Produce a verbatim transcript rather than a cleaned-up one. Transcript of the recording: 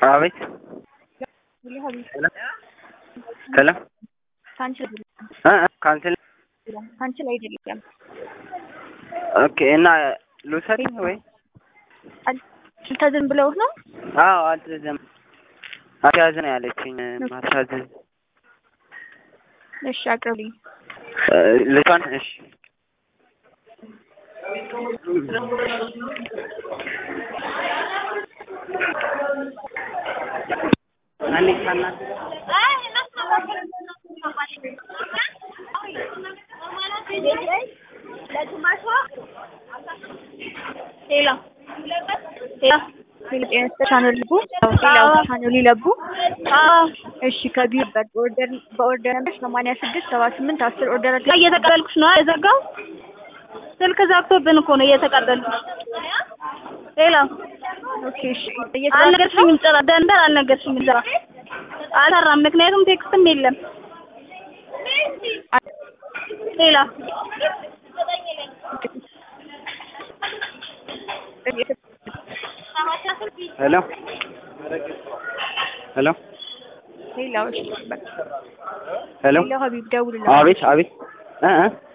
አቤት ሰላም ካንችል አ ካንችል ካንችል አይደለም። ኦኬ እና ሉሰሪ ወይ አልታዘዝም ብለው ነው? አዎ አልታዘዝም አልታዘዝም ያለችኝ ማታዘዝ። እሺ አቅርብልኝ። ልቷን እሺ አለካና አይ ሄሎ ሄሎ ቻናል ልቡ ቻናል ይለቡ። እሺ ከቢር በኦርደር በኦርደር ነበር ሰማንያ ስድስት ሰባ ስምንት አስር ኦርደር ላይ እየተቀበልኩሽ ነው የዘጋው። ስልክ ዘግቶብን እኮ ነው እየተቀበልኩሽ። ሄሎ ኦኬ እሺ አልነገርሽኝም። ጭራ ደንበር አልነገርሽኝም። ጭራ አልሰራም፣ ምክንያቱም ቴክስትም የለም። ሄሎ ሄሎ ሄሎ ሄሎ እሺ በቃ ሄሎ ሄሎ ሀቢብ ደውልልኝ። አቤት አቤት እ እ